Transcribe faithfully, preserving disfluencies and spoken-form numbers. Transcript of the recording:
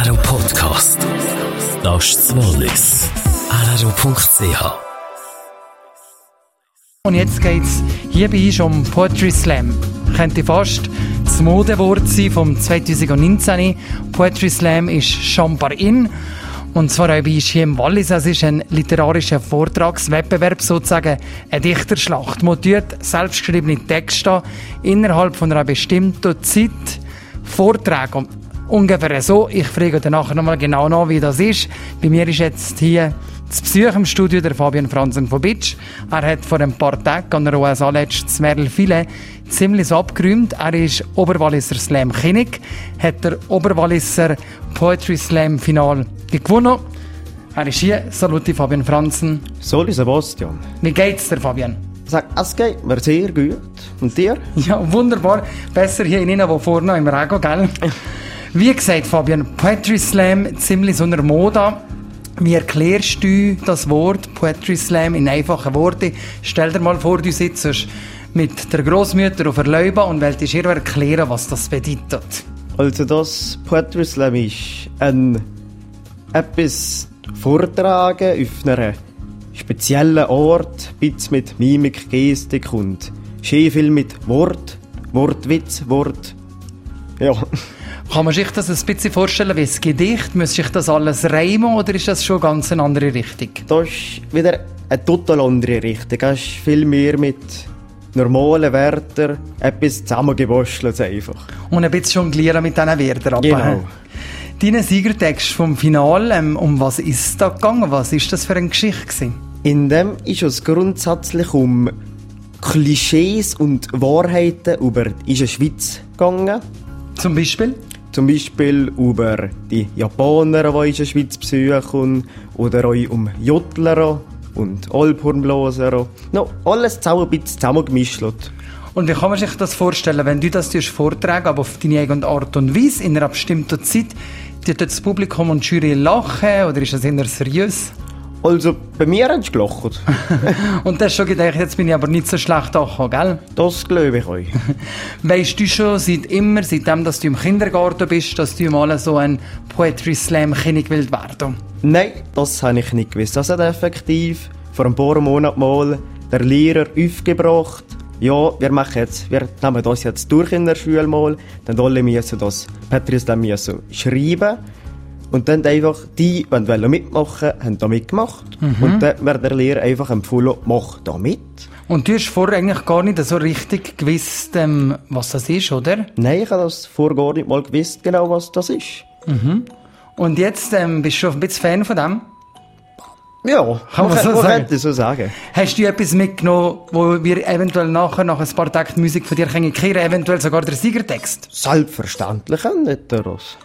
R R O Podcast. Das ist das Wallis. R R O Punkt C H. Und jetzt geht es hier bei uns um Poetry Slam. Könnte fast das Modewort sein vom zwanzig neunzehn. Poetry Slam ist Champar in. Und zwar auch bei uns hier im Wallis. Es ist ein literarischer Vortragswettbewerb, sozusagen eine Dichterschlacht. Man tut selbstgeschriebene Texte innerhalb von einer bestimmten Zeit vortragen. Ungefähr so. Ich frage dann nachher nochmal genau nach, wie das ist. Bei mir ist jetzt hier zu Besuch im Studio der Fabian Franzen von Bitsch. Er hat vor ein paar Tagen an der O S A letztes Merlfile ziemlich so abgeräumt. Er ist Oberwalliser Slam König, hat der Oberwalliser Poetry Slam Final gewonnen. Er ist hier. Saluti Fabian Franzen. Salut Sebastian. Wie geht's dir, Fabian? Sag, es geht mir sehr gut. Und dir? Ja, wunderbar. Besser hier innen, wo vorne im Regen, gell? Wie gesagt, Fabian, Poetry Slam ziemlich so einer Mode. Wie erklärst du das Wort Poetry Slam in einfachen Worten? Stell dir mal vor, du sitzt mit der Grossmutter auf der Leuba und willst ihr erklären, was das bedeutet. Also das Poetry Slam ist ein etwas vortragen auf einem speziellen Ort, ein bisschen mit Mimik, Gestik und schön viel mit Wort, Wortwitz, Wort. Ja. Kann man sich das ein bisschen vorstellen wie ein Gedicht? Muss sich das alles reimen oder ist das schon ganz eine andere Richtung? Das ist wieder eine total andere Richtung. Das ist viel mehr mit normalen Wörtern etwas zusammengebastelt einfach. Und ein bisschen jonglieren mit diesen Wörtern. Genau. Dein Siegertext vom Finale, ähm, um was ist es da gegangen? Was ist das für eine Geschichte gewesen? In dem ist es grundsätzlich um Klischees und Wahrheiten über die Schweiz gegangen. Zum Beispiel? Zum Beispiel über die Japaner, die in der Schweiz besuchen, oder auch um Jodler und Alphornblaser. No, alles zusammen ein bisschen zusammengemischt. Und wie kann man sich das vorstellen, wenn du das vorträgst, aber auf deine eigene Art und Weise, in einer bestimmten Zeit, tut das Publikum und die Jury lachen, oder ist das eher seriös? Also, bei mir haben sie gelacht. Und das schon gedacht, jetzt bin ich aber nicht so schlecht angekommen, gell? Das glaube ich euch. Weisst du schon seit immer, seitdem dass du im Kindergarten bist, dass du mal so ein Poetry Slam König willst werden? Nein, das habe ich nicht gewusst. Das hat effektiv vor ein paar Monaten mal der Lehrer aufgebracht. Ja, wir machen jetzt, wir nehmen das jetzt durch in der Schule mal. Dann alle müssen das Poetry Slam müssen schreiben. Und dann einfach die, die mitmachen wollten, haben da mitgemacht. Mhm. Und dann wird der Lehrer einfach empfohlen, mach da mit. Und du hast vorher eigentlich gar nicht so richtig gewusst, ähm, was das ist, oder? Nein, ich habe das vorher gar nicht mal gewusst, genau was das ist. Mhm. Und jetzt ähm, bist du schon ein bisschen Fan von dem? Ja, kann man, man so man sagen. Könnte so sagen. Hast du etwas mitgenommen, wo wir eventuell nachher, nach ein paar Tagen Musik von dir kehren können, eventuell sogar der Siegertext? Selbstverständlich nicht, das.